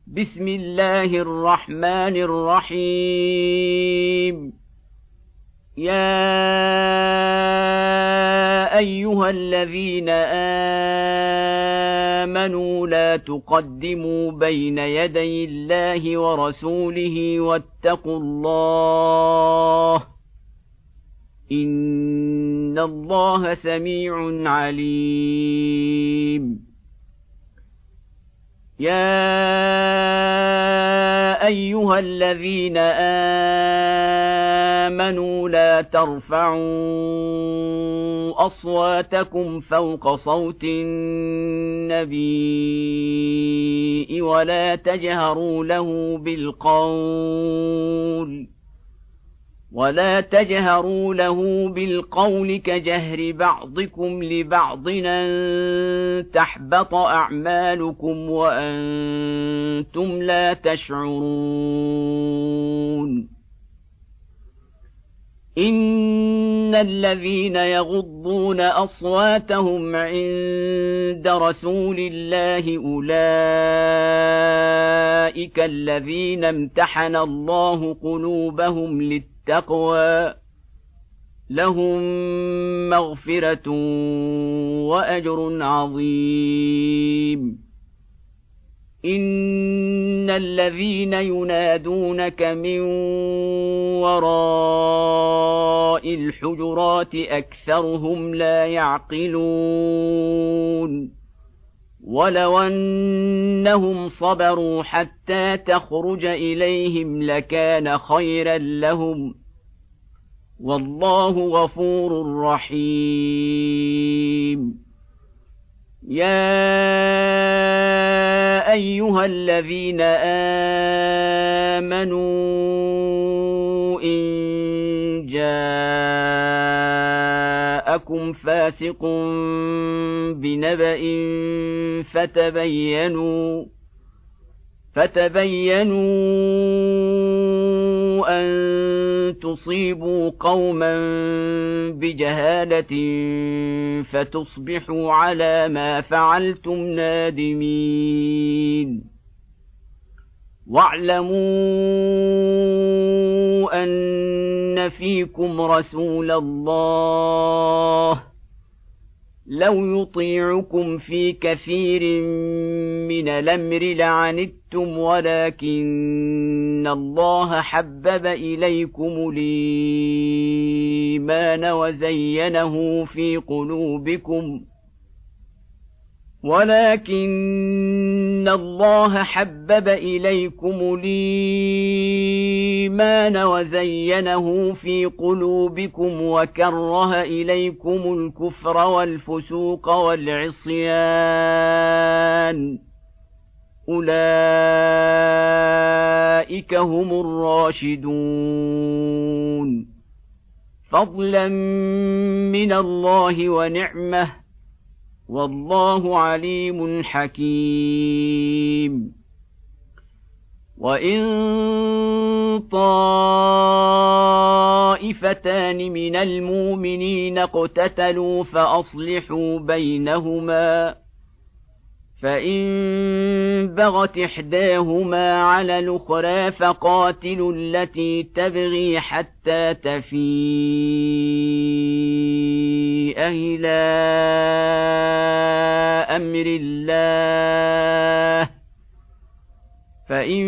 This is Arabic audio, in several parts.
بسم الله الرحمن الرحيم. يا أيها الذين آمنوا لا تقدموا بين يدي الله ورسوله واتقوا الله إن الله سميع عليم. يا أيها الذين آمنوا لا ترفعوا أصواتكم فوق صوت النبي ولا تجهروا له بالقول كجهر بعضكم لبعض أن تحبط أعمالكم وأنتم لا تشعرون. إن الذين يغضون أصواتهم عند رسول الله أولئك الذين امتحن الله قلوبهم للتقوى لهم مغفرة وأجر عظيم. إن الذين ينادونك من وراء الحجرات أكثرهم لا يعقلون. ولو أنهم صبروا حتى تخرج إليهم لكان خيرا لهم والله غفور رحيم. يا أيها الذين آمنوا إن جاءكم فاسق بنبأ فتبينوا أن تصيبوا قوما بجهالة فتصبحوا على ما فعلتم نادمين. واعلموا أن فيكم رسول الله لو يطيعكم في كثير من الأمر لعنتم ولكن الله حبب إليكم الإيمان وزينه في قلوبكم وكره إليكم الكفر والفسوق والعصيان أولئك هم الراشدون فضلا من الله ونعمه والله عليم حكيم. وإن طائفتان من المؤمنين اقتتلوا فأصلحوا بينهما فإن بغت إحداهما على الأخرى فقاتلوا التي تبغي حتى تفيء إلى أمر الله فإن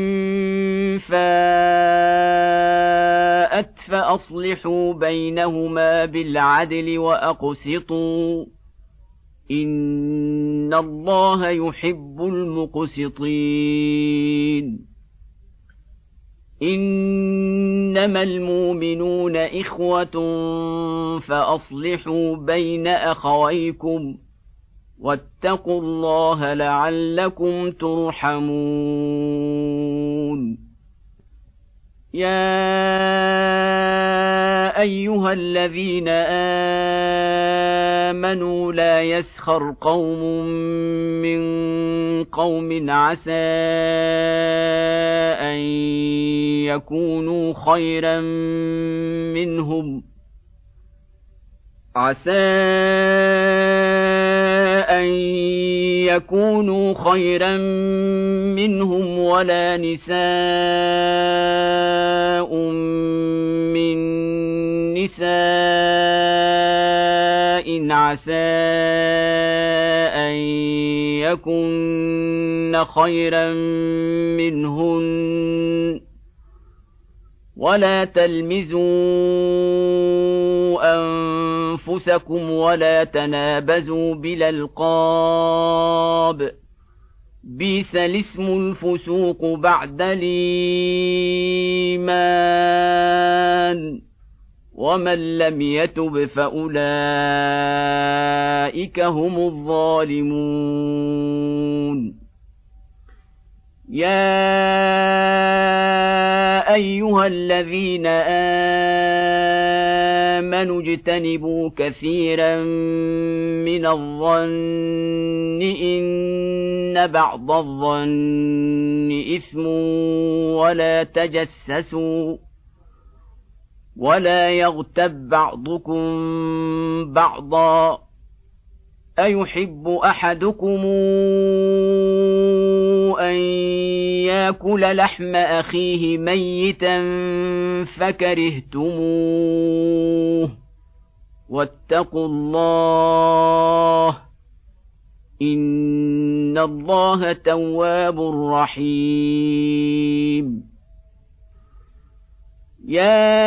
فاءت فأصلحوا بينهما بالعدل وأقسطوا إن الله يحب المقسطين. إنما المؤمنون إخوة فأصلحوا بين أخويكم واتقوا الله لعلكم ترحمون. يا أيها الذين آمنوا لا يسخر قوم من قوم عسى أن يكونوا خيرا منهم ولا نساء من نساء عسى أن يكن خيرا منهن ولا تلمزوا أنفسكم ولا تنابزوا بالألقاب بئس الاسم الفسوق بعد الإيمان ومن لم يتب فأولئك هم الظالمون يا أيها الذين آمنوا اجتنبوا كثيرا من الظن إن بعض الظن إثم ولا تجسسوا ولا يغتب بعضكم بعضا أيحب أحدكم أن يأكل لحم أخيه ميتا فكرهتموه واتقوا الله إن الله تواب رحيم يا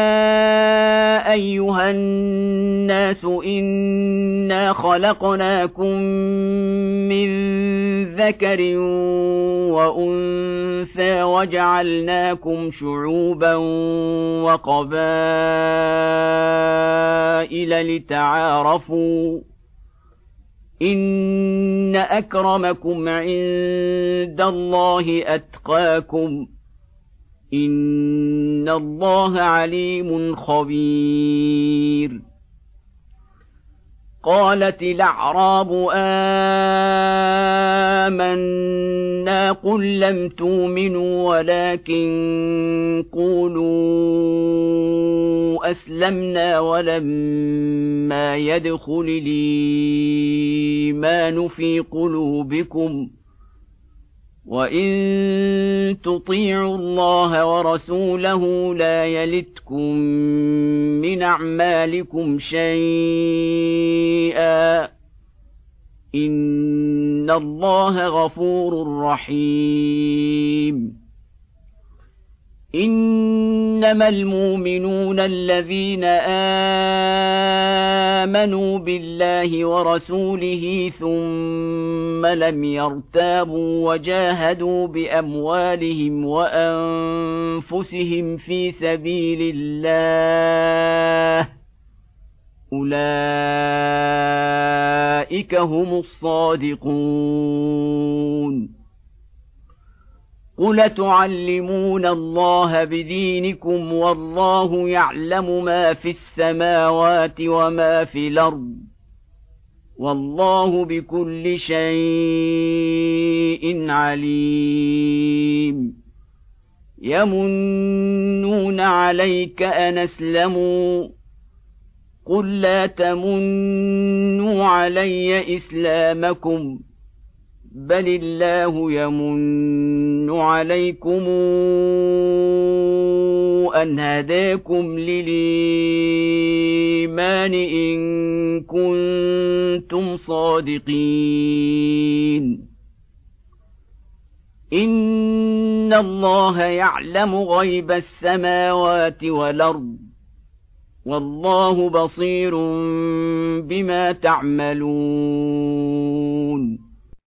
أيها الناس إنا خلقناكم من ذكر وأنثى وجعلناكم شعوبا وقبائل لتعارفوا إن أكرمكم عند الله أتقاكم إن الله عليم خبير قالت الأعراب آمنا قل لم تؤمنوا ولكن قولوا أسلمنا ولما يدخل الإيمان في قلوبكم وإن تطيعوا الله ورسوله لا يلتكم من أعمالكم شيئا إن الله غفور رحيم إنما المؤمنون الذين آمنوا بالله ورسوله ثم لم يرتابوا وجاهدوا بأموالهم وأنفسهم في سبيل الله أولئك هم الصادقون قل تعلمون الله بدينكم والله يعلم ما في السماوات وما في الأرض والله بكل شيء عليم يمنون عليك أن أسلموا قل لا تمنوا علي إسلامكم بل الله يمن عليكم أن هداكم للإيمان إن كنتم صادقين إن الله يعلم غيب السماوات والأرض والله بصير بما تعملون